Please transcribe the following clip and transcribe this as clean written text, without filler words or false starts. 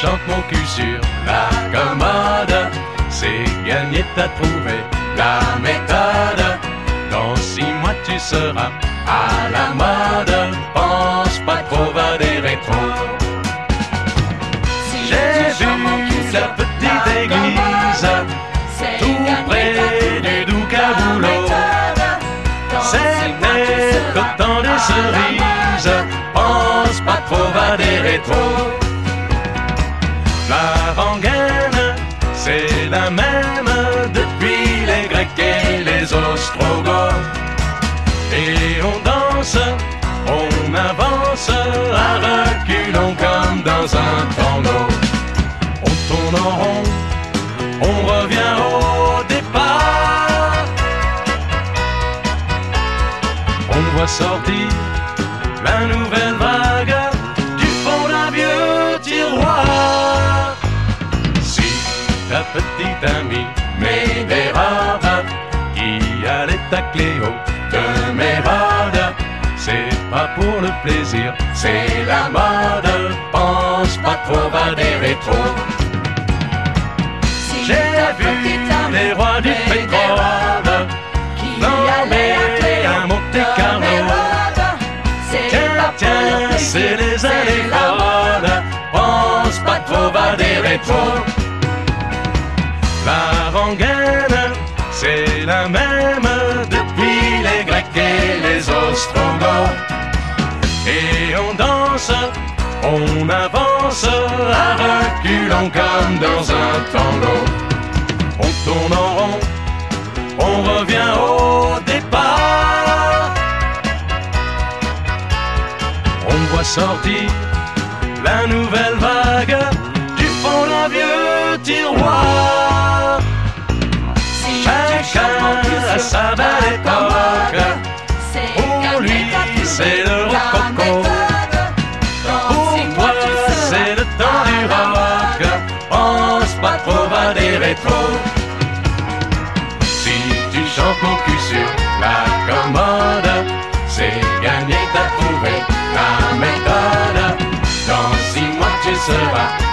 chantes mon cul sur la commode, c'est gagné, t'as trouvé la méthode. Dans 6 mois tu seras à la mode, pense pas trop, va des rétros. J'ai vu la petite église tout près du Doucaboulot. C'était au temps des cerises, pense pas trop, va des rétros. La rengaine, c'est la même depuis les Grecs et les Ostrogoths. Et on danse, on avance à reculons comme dans un tango. On tourne en rond, on revient au départ. On voit sortir la nouvelle vague du fond d'un vieux tiroir. Si ta petite amie Médérabe, qui allait à Cléo de Mérode, c'est pas pour le plaisir, c'est la mode, pense pas trop, va des rétros. J'ai vu les rois du pétrole flamber à Monte-Carlo. Tiens, c'est les années folles, pense pas trop, va des rétros. La rengaine, c'est la même depuis les Grecs et les Ostrogoths. Et on danse, on avance à reculons comme dans un tango. On tourne en rond, on revient au départ. On voit sortir la nouvelle vague du fond d'un vieux tiroir. Chacun a sa belle époque, pour lui c'est le rococo, pour toi c'est le temps du rock, pense pas trop, va des rétros. Si tu chantes mon cul sur la commode, c'est gagné, t'as trouvé la méthode. Dans 6 mois tu seras